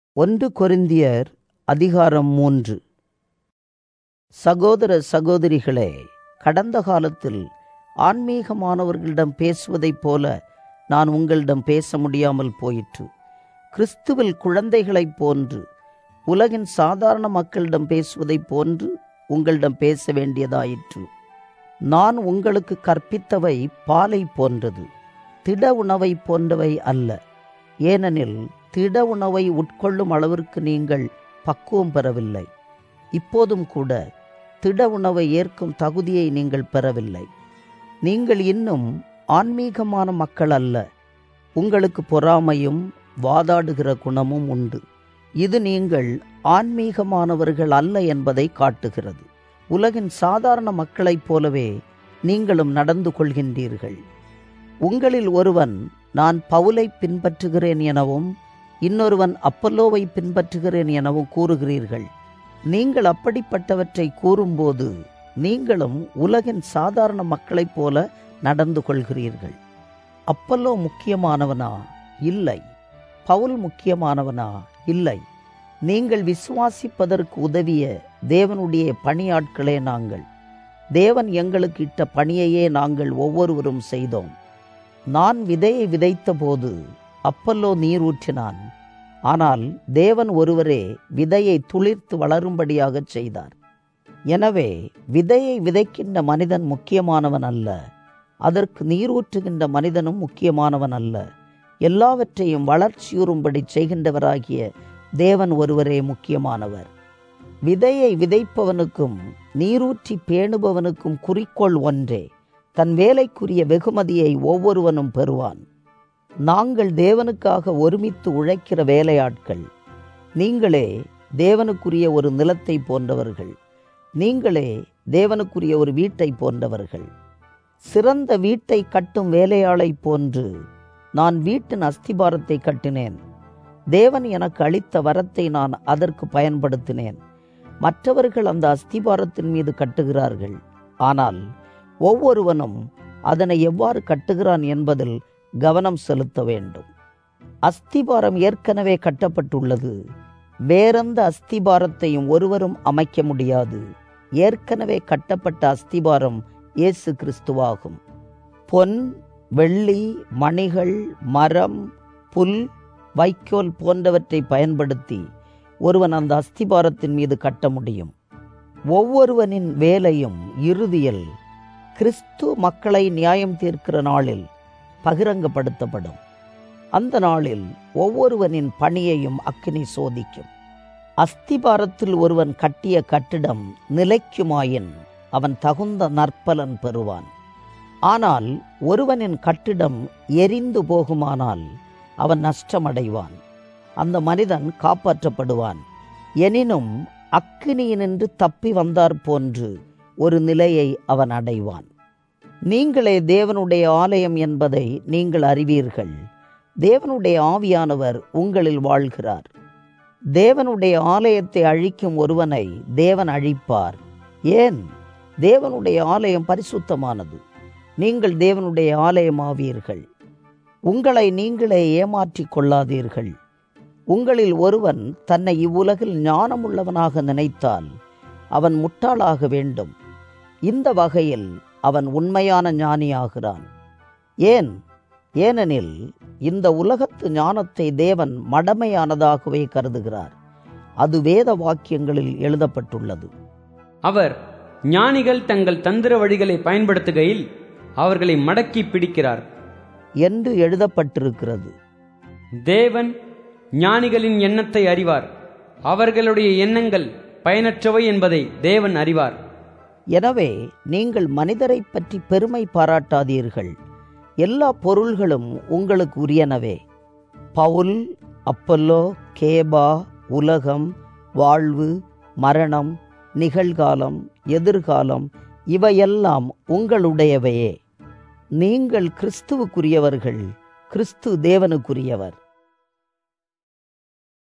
1 கொரிந்தியர் அதிகாரம் 3. சகோதர சகோதரிகளே, கடந்த காலத்தில் ஆன்மீகமானவர்களிடம் பேசுவதைப் போல நான் உங்களிடம் பேச முடியாமல் போயிற்று. கிறிஸ்துவில் குழந்தைகளைப் போன்று, உலகின் சாதாரண மக்களிடம் பேசுவதைப் போன்று உங்களிடம் பேச வேண்டியதாயிற்று. நான் உங்களுக்கு கற்பித்தவை பாலை போன்றது, திட உணவை போன்றவை அல்ல. ஏனெனில் திட உணவை உட்கொள்ளும் அளவிற்கு நீங்கள் பக்குவம் பெறவில்லை. இப்போதும் கூட திட உணவை ஏற்கும் தகுதியை நீங்கள் பெறவில்லை. நீங்கள் இன்னும் ஆன்மீகமான மக்கள் அல்ல. உங்களுக்கு பொறாமையும் வாதாடுகிற குணமும் உண்டு. இது நீங்கள் ஆன்மீகமானவர்கள் அல்ல என்பதை காட்டுகிறது. உலகின் சாதாரண மக்களைப் போலவே நீங்களும் நடந்து கொள்கின்றீர்கள். உங்களில் ஒருவன் நான் பவுலை பின்பற்றுகிறேன் எனவும் இன்னொருவன் அப்பல்லோவை பின்பற்றுகிறேன் எனவும் கூறுகிறீர்கள். நீங்கள் அப்படிப்பட்டவற்றை கூறும்போது நீங்களும் உலகின் சாதாரண மக்களைப் போல நடந்து கொள்கிறீர்கள். அப்பல்லோ முக்கியமானவனா? இல்லை. பவுல் முக்கியமானவனா? இல்லை. நீங்கள் விசுவாசிப்பதற்கு உதவிய தேவனுடைய பணியாட்களே நாங்கள். தேவன் எங்களுக்கு இட்ட பணியையே நாங்கள் ஒவ்வொருவரும் செய்தோம். நான் விதையை விதைத்த போது அப்பல்லோ நீர் ஊற்றினான். ஆனால் தேவன் ஒருவரே விதையை துளிர்த்து வளரும்படியாகச் செய்தார். எனவே விதையை விதைக்கின்ற மனிதன் முக்கியமானவன் அல்ல, அதற்கு நீர் ஊற்றுகின்ற மனிதனும் முக்கியமானவன் அல்ல. எல்லாவற்றையும் வளர்ச்சியுறும்படி செய்கின்றவராகிய தேவன் ஒருவரே முக்கியமானவர். விதையை விதைப்பவனுக்கும் நீரூற்றி பேணுபவனுக்கும் குறிக்கோள் ஒன்றே. தன் வேலைக்குரிய வெகுமதியை ஒவ்வொருவனும் பெறுவான். நாங்கள் தேவனுக்காக ஒருமித்து உழைக்கிற வேலையாட்கள். நீங்களே தேவனுக்குரிய ஒரு நிலத்தை போன்றவர்கள். நீங்களே தேவனுக்குரிய ஒரு வீட்டை போன்றவர்கள். சிறந்த வீட்டை கட்டும் வேலையாளை போன்று நான் வீட்டின் அஸ்திபாரத்தை கட்டினேன். தேவன் எனக்கு அளித்த வரத்தை நான் அதற்கு பயன்படுத்தினேன். மற்றவர்கள் அந்த அஸ்திபாரத்தின் மீது கட்டுகிறார்கள். ஆனால் ஒவ்வொருவனும் அதனை எவ்வாறு கட்டுகிறான் என்பதில் கவனம் செலுத்த வேண்டும். அஸ்திபாரம் ஏற்கனவே கட்டப்பட்டுள்ளது. வேறெந்த அஸ்திபாரத்தையும் ஒருவரும் அமைக்க முடியாது. ஏற்கனவே கட்டப்பட்ட அஸ்திபாரம் இயேசு கிறிஸ்துவாகும். பொன், வெள்ளி, மணிகள், மரம், புல், வைக்கோல் போன்றவற்றை பயன்படுத்தி ஒருவன் அந்த அஸ்திபாரத்தின் மீது கட்ட முடியும். ஒவ்வொருவனின் வேலையும் இறுதியில் கிறிஸ்து மக்களை நியாயம் தீர்க்கிற நாளில் பகிரங்கப்படுத்தப்படும். அந்த நாளில் ஒவ்வொருவனின் பணியையும் அக்கினி சோதிக்கும். அஸ்திபாரத்தில் ஒருவன் கட்டிய கட்டிடம் நிலைக்குமாயின் அவன் தகுந்த நற்பலன் பெறுவான். ஆனால் ஒருவனின் கட்டிடம் எரிந்து போகுமானால் அவன் நஷ்டமடைவான். அந்த மனிதன் காப்பாற்றப்படுவான். எனினும் அக்கினியினின்று தப்பி வந்தார் போன்று ஒரு நிலையை அவன் அடைவான். நீங்களே தேவனுடைய ஆலயம் என்பதை நீங்கள் அறிவீர்கள். தேவனுடைய ஆவியானவர் உங்களில் வாழ்கிறார். தேவனுடைய ஆலயத்தை அழிக்கும் ஒருவனை தேவன் அழிப்பார். ஏன்? தேவனுடைய ஆலயம் பரிசுத்தமானது. நீங்கள் தேவனுடைய ஆலயமாவீர்கள். உங்களை நீங்களே ஏமாற்றிக் கொள்ளாதீர்கள். உங்களில் ஒருவன் தன்னை இவ்வுலகில் ஞானமுள்ளவனாக நினைத்தால் அவன் முட்டாளாக வேண்டும். இந்த வகையில் அவன் உண்மையான ஞானியாகிறான். ஏன்? ஏனெனில் இந்த உலகத்து ஞானத்தை தேவன் மடமையானதாகவே கருதுகிறார். அது வேத வாக்கியங்களில் எழுதப்பட்டுள்ளது. அவர் ஞானிகள் தங்கள் தந்திர வழிகளை பயன்படுத்துகையில் அவர்களை மடக்கி பிடிக்கிறார் என்று எழுதப்பட்டிருக்கிறது. தேவன் ஞானிகளின் எண்ணத்தை அறிவார். அவர்களுடைய எண்ணங்கள் பயனற்றவை என்பதை தேவன் அறிவார். எனவே நீங்கள் மனிதரை பற்றி பெருமை பாராட்டாதீர்கள். எல்லா பொருள்களும் உங்களுக்கு உரியனவே. பவுல், அப்பல்லோ, கேபா, உலகம், வாழ்வு, மரணம், நிகழ்காலம், எதிர்காலம் இவையெல்லாம் உங்களுடையவையே. நீங்கள் கிறிஸ்துவுக்குரியவர்கள், கிறிஸ்து தேவனுக்குரியவர்.